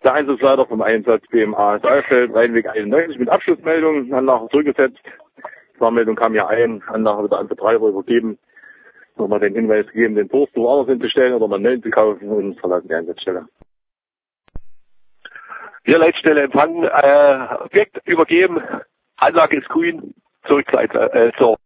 Der Einsatzleiter vom Einsatz BMA Saalfeld, Rheinweg 91 mit Abschlussmeldung, Anlage zurückgesetzt. Fahrmeldung kam ja ein, Anlage wieder an Betreiber übergeben. Nochmal den Hinweis gegeben, den Post woanders hinzustellen oder mal einen neuen zu kaufen und verlassen die Einsatzstelle. Wir Leitstelle empfangen, Objekt übergeben, Anlage ist grün, zurück zur